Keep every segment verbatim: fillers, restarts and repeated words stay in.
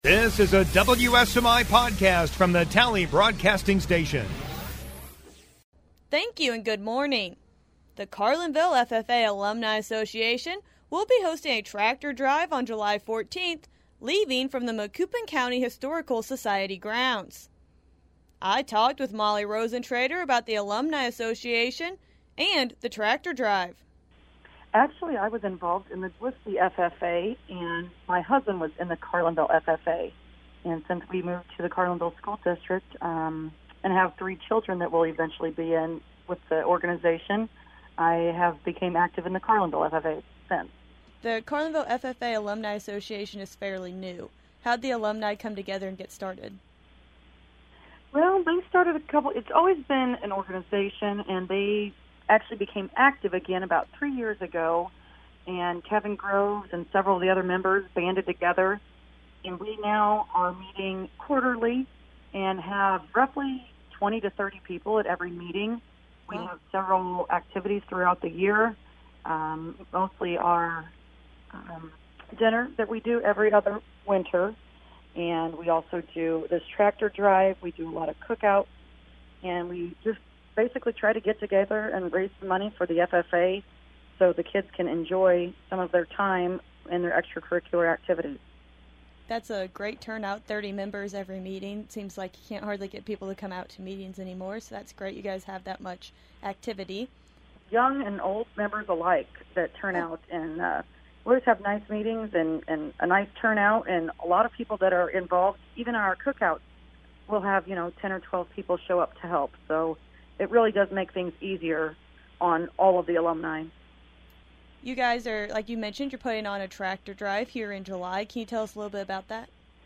This is a W S M I podcast from the Tally Broadcasting Station. Thank you and good morning. The Carlinville F F A Alumni Association will be hosting a tractor drive on July fourteenth, leaving from the Macoupin County Historical Society grounds. I talked with Molly Rosentrader about the Alumni Association and the tractor drive. Actually, I was involved in the Glisty F F A, and my husband was in the Carlinville F F A. And since we moved to the Carlinville School District um, and have three children that will eventually be in with the organization, I have became active in the Carlinville F F A since. The Carlinville F F A Alumni Association is fairly new. How'd the alumni come together and get started? Well, they started a couple, it's always been an organization, and they actually became active again about three years ago, and Kevin Groves and several of the other members banded together, and we now are meeting quarterly and have roughly twenty to thirty people at every meeting. We Wow. have several activities throughout the year, um, mostly our um, dinner that we do every other winter, and we also do this tractor drive. We do a lot of cookouts, and we just basically try to get together and raise some money for the F F A so the kids can enjoy some of their time in their extracurricular activities. That's a great turnout, thirty members every meeting. Seems like you can't hardly get people to come out to meetings anymore, so that's great you guys have that much activity. Young and old members alike that turn out, and uh, we always have nice meetings and, and a nice turnout, and a lot of people that are involved. Even our cookouts, we'll have, you know, ten or twelve people show up to help, so it really does make things easier on all of the alumni. You guys are, like you mentioned, you're putting on a tractor drive here in July. Can you tell us a little bit about that?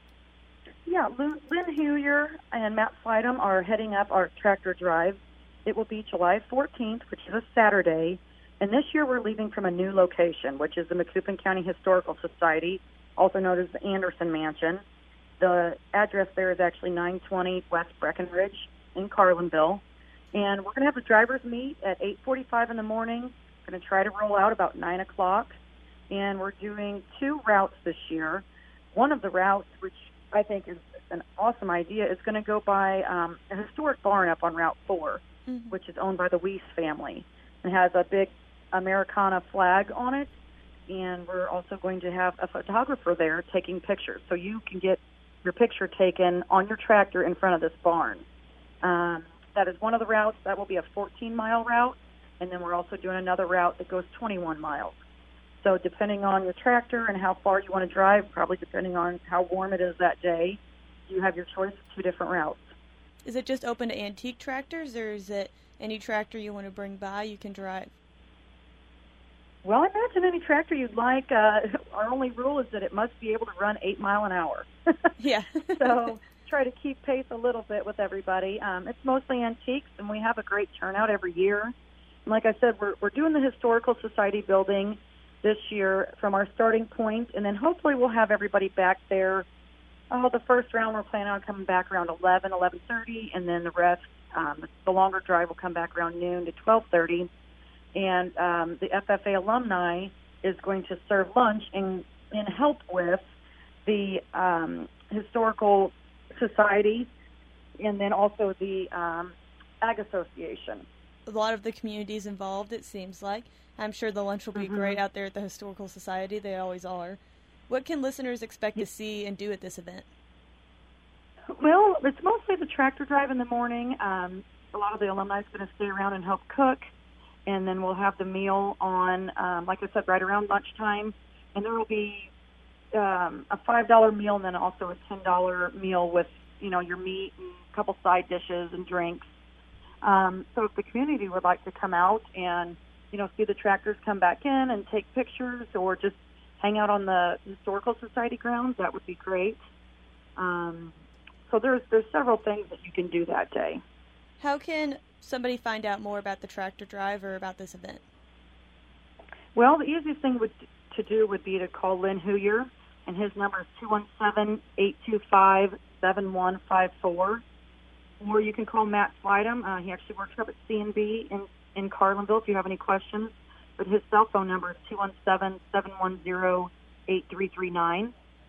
Yeah, Lynn Huyer and Matt Slidham are heading up our tractor drive. It will be July fourteenth, which is a Saturday, and this year we're leaving from a new location, which is the Macoupin County Historical Society, also known as the Anderson Mansion. The address there is actually nine twenty West Breckenridge in Carlinville. And we're going to have the drivers meet at eight forty-five in the morning. We're going to try to roll out about nine o'clock. And we're doing two routes this year. One of the routes, which I think is an awesome idea, is going to go by um, a historic barn up on Route four, mm-hmm. which is owned by the Weiss family, and has a big Americana flag on it. And we're also going to have a photographer there taking pictures, so you can get your picture taken on your tractor in front of this barn. Um, That is one of the routes. That will be a fourteen-mile route, and then we're also doing another route that goes twenty-one miles. So depending on your tractor and how far you want to drive, probably depending on how warm it is that day, you have your choice of two different routes. Is it just open to antique tractors, or is it any tractor you want to bring by you can drive? Well, imagine any tractor you'd like. Uh, our only rule is that it must be able to run eight mile an hour. Yeah. So try to keep pace a little bit with everybody. Um, it's mostly antiques, and we have a great turnout every year. And like I said, we're, we're doing the Historical Society building this year from our starting point, and then hopefully we'll have everybody back there. Oh, the first round we're planning on coming back around eleven, eleven thirty, and then the rest, um, the longer drive will come back around noon to twelve thirty. And um, the F F A alumni is going to serve lunch and, and help with the um, Historical Society, and then also the um, Ag Association. A lot of the communities involved, it seems like. I'm sure the lunch will be Mm-hmm. great out there at the Historical Society. They always are. What can listeners expect to see and do at this event? Well, it's mostly the tractor drive in the morning. Um, a lot of the alumni is going to stay around and help cook, and then we'll have the meal on, um, like I said, right around lunchtime, and there will be Um, a five dollar meal, and then also a ten dollar meal with, you know, your meat and a couple side dishes and drinks. Um, so if the community would like to come out and, you know, see the tractors come back in and take pictures, or just hang out on the Historical Society grounds, that would be great. Um, so there's there's several things that you can do that day. How can somebody find out more about the tractor drive or about this event? Well, the easiest thing would to do would be to call Lynn Huyer, and his number is two one seven, eight two five, seven one five four. Or you can call Matt Slidham. Uh, he actually works up at C and B in, in Carlinville if you have any questions. But his cell phone number is two one seven, seven one zero, eight three three nine.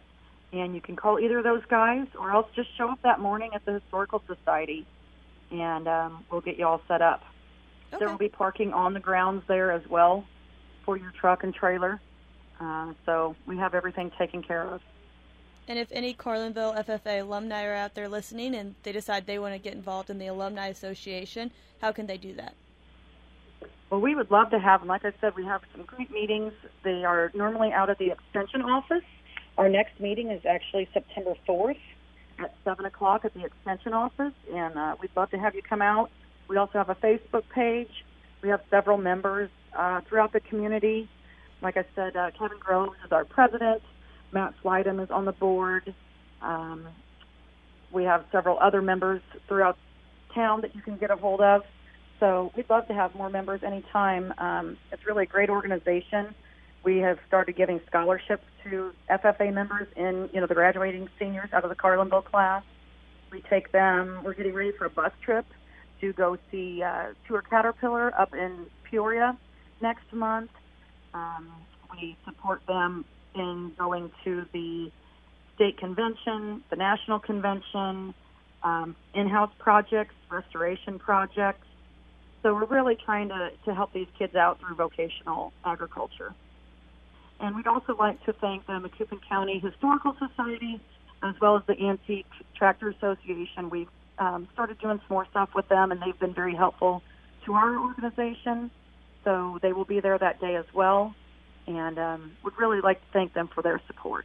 And you can call either of those guys, or else just show up that morning at the Historical Society, and um, we'll get you all set up. Okay. There will be parking on the grounds there as well for your truck and trailer. Uh, so we have everything taken care of. And if any Carlinville F F A alumni are out there listening and they decide they want to get involved in the Alumni Association, how can they do that? Well, we would love to have them. Like I said, we have some great meetings. They are normally out at the Extension office. Our next meeting is actually September fourth at seven o'clock at the Extension office, and uh, we'd love to have you come out. We also have a Facebook page. We have several members uh, throughout the community. Like I said, uh, Kevin Groves is our president. Matt Slydom is on the board. Um, we have several other members throughout town that you can get a hold of. So we'd love to have more members anytime. Um, it's really a great organization. We have started giving scholarships to F F A members in, you know, the graduating seniors out of the Carlinville class. We take them, we're getting ready for a bus trip to go see uh, Tour Caterpillar up in Peoria next month. Um, we support them in going to the state convention, the national convention, um, in-house projects, restoration projects. So we're really trying to, to help these kids out through vocational agriculture. And we'd also like to thank the Macoupin County Historical Society as well as the Antique Tractor Association. We've um, started doing some more stuff with them, and they've been very helpful to our organization. So they will be there that day as well, and um, would really like to thank them for their support.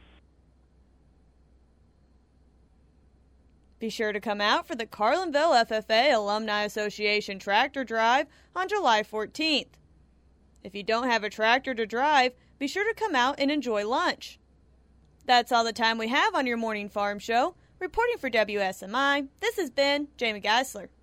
Be sure to come out for the Carlinville F F A Alumni Association Tractor Drive on July fourteenth. If you don't have a tractor to drive, be sure to come out and enjoy lunch. That's all the time we have on your morning farm show. Reporting for W S M I, this has been Jamie Geisler.